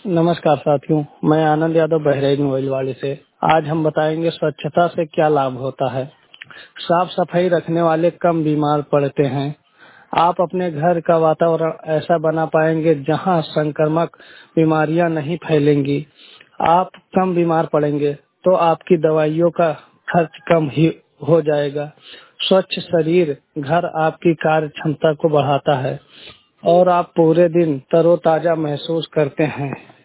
नमस्कार साथियों, मैं आनंद यादव बहराइच मोइलवाड़ी से। आज हम बताएंगे स्वच्छता से क्या लाभ होता है। साफ सफाई रखने वाले कम बीमार पड़ते हैं। आप अपने घर का वातावरण ऐसा बना पाएंगे जहां संक्रामक बीमारियां नहीं फैलेंगी। आप कम बीमार पड़ेंगे तो आपकी दवाइयों का खर्च कम ही हो जाएगा। स्वच्छ शरीर घर आपकी कार्य क्षमता को बढ़ाता है और आप पूरे दिन तरोताजा महसूस करते हैं।